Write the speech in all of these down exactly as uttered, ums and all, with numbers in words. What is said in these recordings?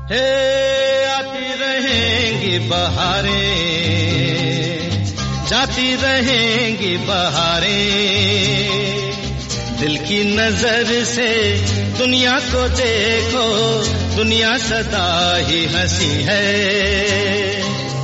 हे आती रहेंगी बहारें, जाती रहेंगी बहारें, दिल की नजर से दुनिया को देखो, दुनिया सदा ही हंसी है।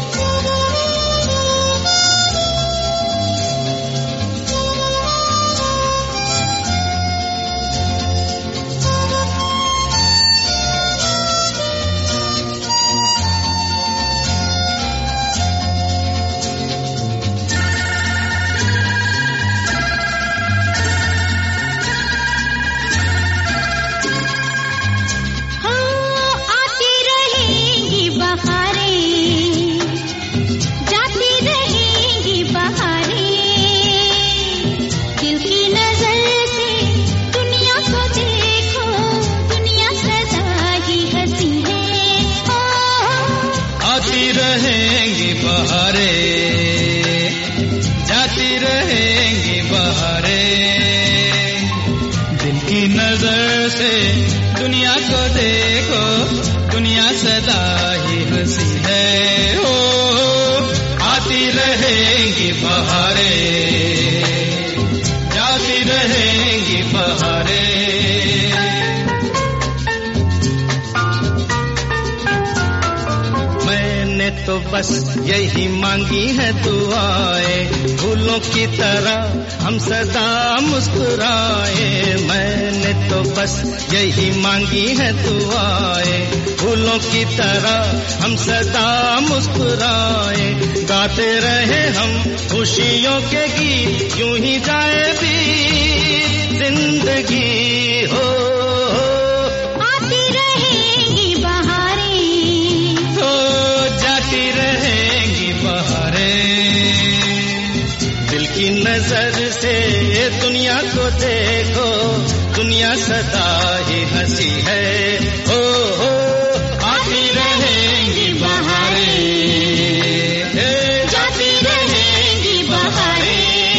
रहेंगी बहारें, जाती रहेंगी बहारें, दिल की नजर से दुनिया को देखो, दुनिया सदा ही हंसी है। हो आती रहेंगी बहारें, जाती रहेंगी बहारें। तो बस यही मांगी है दुआएं, फूलों की तरह हम सदा मुस्कुराए। मैंने तो बस यही मांगी है दुआएं, फूलों की तरह हम सदा मुस्कुराए। गाते रहे हम खुशियों के गीत, यूं ही जाए भी जिंदगी। हो नजर से दुनिया को देखो, दुनिया सदा ही हंसी है। हो हो आती रहेंगी बहारें, जाती रहेंगी बहारें।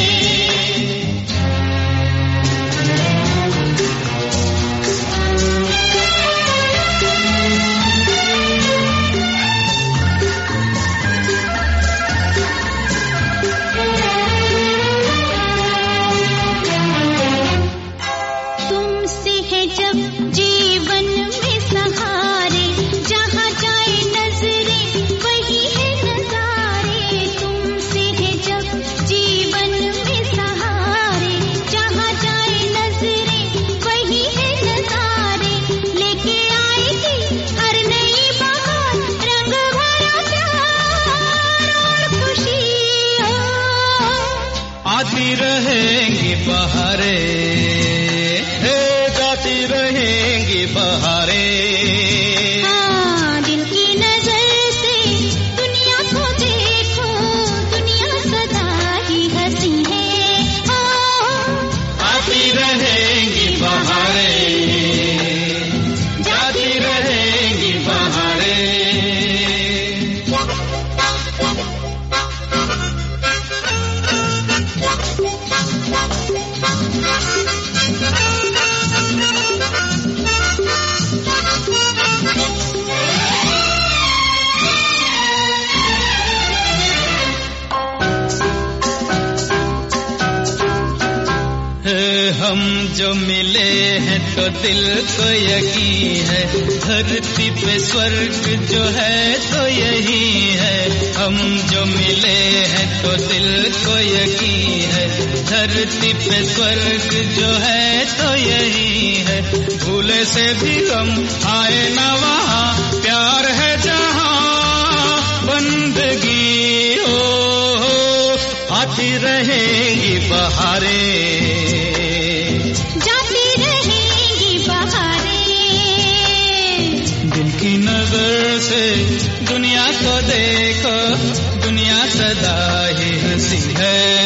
आती रहेंगी बहारें, जाती रहेंगी बहारें। हाँ, दिल की नजर से दुनिया को देखो, दुनिया सदा ही हंसी है। आती रहेंगी बहारें, जाती रहेंगी बहारें। हम जो मिले हैं तो दिल को यकीन है, धरती पे स्वर्ग जो है तो यही है। हम जो मिले हैं तो दिल को यकीन है, धरती पे स्वर्ग जो है तो यही है। भूले से भी हम आए ना वहाँ, प्यार है जहाँ बंदगी। हो आती रहेंगी बहारें, की नजर से दुनिया को देखो, दुनिया सदा ही हंसी है।